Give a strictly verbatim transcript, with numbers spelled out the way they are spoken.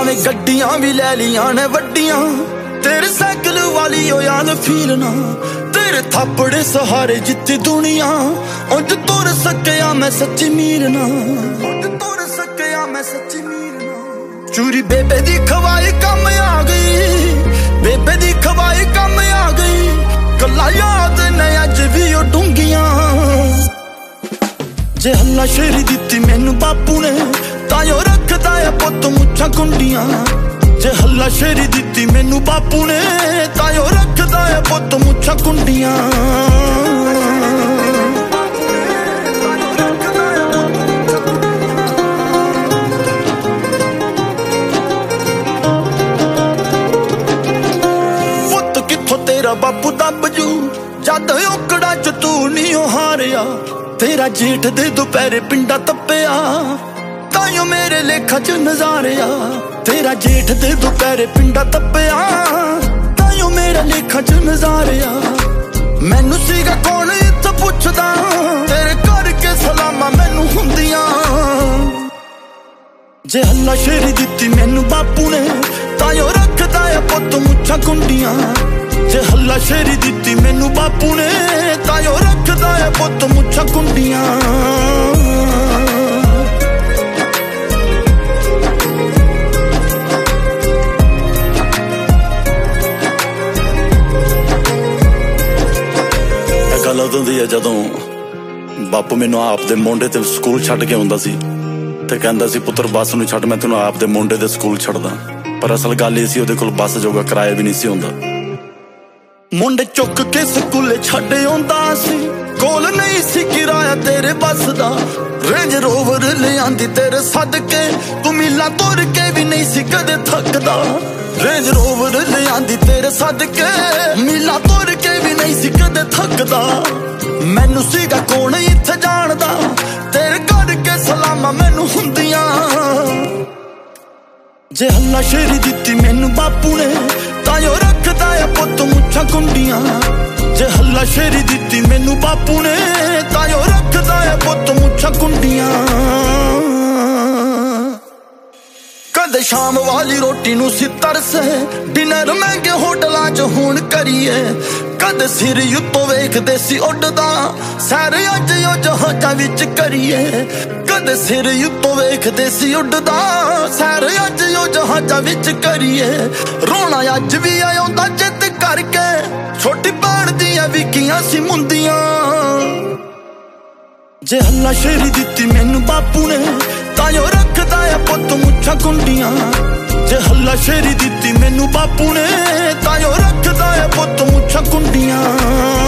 ने गड्डियां भी ले लिया ने वड्डियां, तेरे साइकिल वाली ओ याद फील ना, तेरे थापड़े सहारे जित्ती दुनिया, उंज तुर सकिया मैं सच्ची मीर ना, उंज तुर सकिया मैं सच्ची मीर ना। चूरी बेबे दी खवाई कम आ गई, बेबे दी खवाई कम आ गई, गल्ला याद ने अज भी ओ डूंगियां। जे हल्ला शेरी दित्ती मैनू बापू ने, तायो रखदा है पुत मुछां कुंडियां। जे हल्ला शेरी दित्ती मैनू बापू ने, तायो रखदा है पुत मुछां कुंडियां। पुत कित्थों तेरा बापू दब जू, जद औकड़ा च तू नी हारिया, तेरा जेठ दे दोपहरे पिंडा तप्पिया, ताइयों मेरे लेखा च नजारिया। तेरा जेठ दे दोपहरे पिंडा तप्पिया, ताइयों मेरे लेखा च नजारिया। मैनू सीगा कौन इत्थे पुछदा, तेरे करके सलामा मैनू हुंदियां। जे हल्ला शेरी दित्ती मैनू बापू ने, ताइयों रखदा है पुत मुछां कुंडियां। जे हल्ला शेरी दित्ती मैनू बापू ने, ताइयों रखदा है पुत मुछां कुंडियां। गल उदों दी है जदों बापू मैनू आप दे मोंडे ते स्कूल छड्ड के आउंदा सी, ते कहंदा सी पुत्तर बस नूं छड्ड, मैं तैनूं आप दे मोंडे ते स्कूल छड्डदा। पर असल गल इह सी, ओहदे कोल बस जोगा किराया भी नहीं सी हुंदा। मुंडे चुक के स्कूले छड्ड आउंदा सी, कोल नहीं सी किराया तेरे बस दा। रेंज रोवर ले आंदी तेरे सदके, तू मीला तुर के भी नहीं सी कदे थकदा। रेंज रोवर ले आंदी तेरे सदके, मीला तुर के भी नहीं सी कदे थकदा। मैनू सीगा कौन इत्थे जानदा, तेरे करके सलामा मैनू हुंदियां। जे हल्ला शेरी दित्ती मैनू बापू ने, ताइयों रखदा है पुत मुछां कुंडियां। जे हल्ला शेरी दित्ती मैनू बापू ने, ताइयों रखदा है पुत मुछां कुंडियां। कदे शाम वाली रोटी नूं सी तरसे, डिनर महंगे होटलां च हुण करिए। कदे सिर उत्तों वेखदे सी उड्डदा, सैर अज ओ जहाजां विच करिए। कदे सिर उत्तों वेखदे सी उड्डदा, सैर अज ओ जहाजां विच करिए। रोना अज भी आउंदा चित करके, छोटी भैण दियां विकियां सी मुंदियां। जे हल्ला शेरी दित्ती मैनू बापू ने, ताइयों रखदा है पुत मुछां कुंडियां। जे हल्ला शेरी दित्ती मैनू बापू ने, ताइयों रखदा है पुत मुछां कुंडियां।